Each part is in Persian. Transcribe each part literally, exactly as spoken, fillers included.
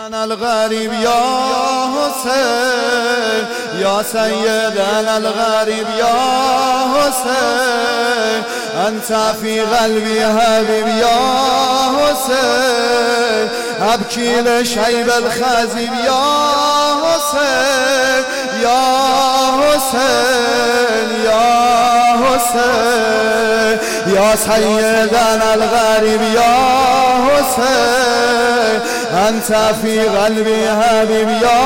أنا الغريب يا حسين يا سيد أنا الغريب يا حسين أنت في قلبي حبيب يا حسين أبكي لشيب الخزيب يا حسين يا حسين يا حسين يا سيد أنا الغريب يا حسين أنت في قلبي حبيب يا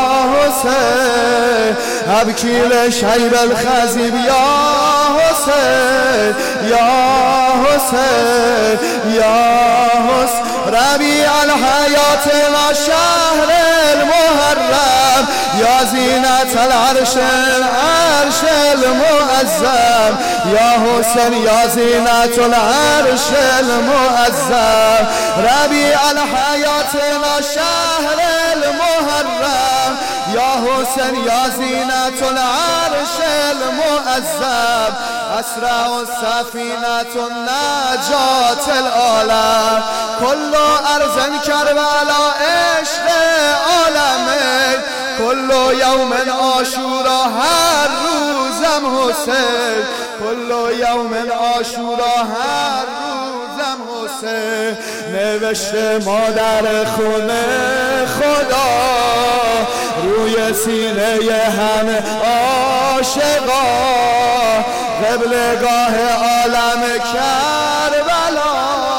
حسين أبكي لشيب الخزيب يا حسين يا حسين يا حسين ربيع الحياة لا شهر المحرم يا زينة العرش العرش المؤزم يا حسين يا زينة العرش المؤزم ربيع الحياة لا شهر المحرم يا حسين يا زينة العرش المؤزم أسرع السفينة النجاة العالم كل أرض كربلاء عشق عالمي كل يوم عاشورا هر روزم حسین كل يوم عاشورا هر روزم حسین نوشته مادر خونه خدا روی سینه همه عاشقا قبلگاه عالم کربلا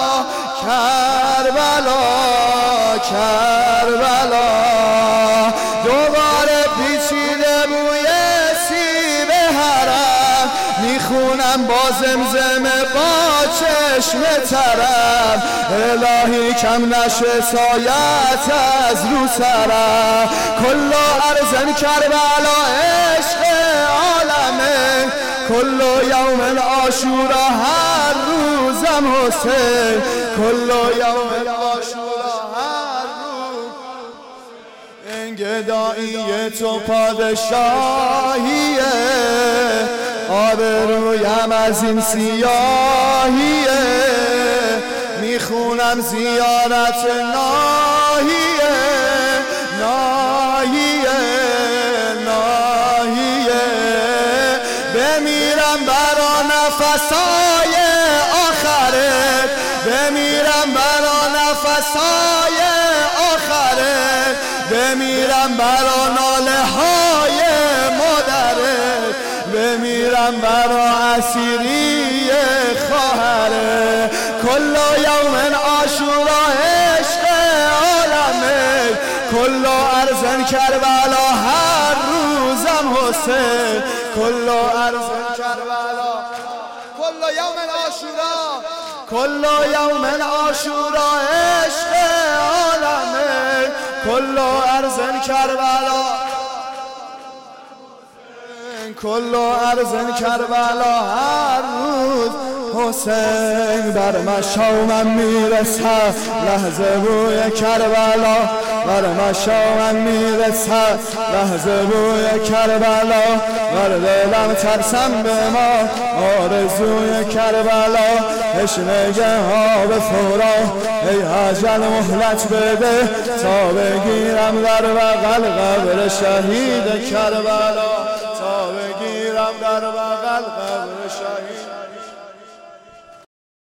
کربلا کربلا دوباره پیچیده بوی سیب حرم میخونم با زمزم با چشم ترم الهی کم نشه سایت از رو سرم کل ارزن کربلا عشق عالمه كل يوم عاشورا هر روزم حسین كل يوم عاشورا هر روز این گدایی تو پادشاهیه آبرویم از این سیاهیه میخونم زیارت ناهیه ناهیه بمیرم برا نفسای آخرت بمیرم برا نفسای آخرت بمیرم برا ناله های مادرت بمیرم برا اسیری خواهرت کل یوم عاشورا عشق عالمه کل ارزن کربلا هر روزم حسین كل أرض كربلاء كل يوم عاشورا كل يوم عاشورا عشق عالمه كل أرض كربلاء كل أرض كربلاء هر روز حسین بر مشامم میرسه لحظه بوی کربلا بر مشامم میرسه لحظه بوی کربلا بر دلم ترسم به ما آرزوی کربلا تشنگه ها به فورا ای اجل مهلت بده تا بگیرم در بغل قبر شهید کربلا تا بگیرم در بغل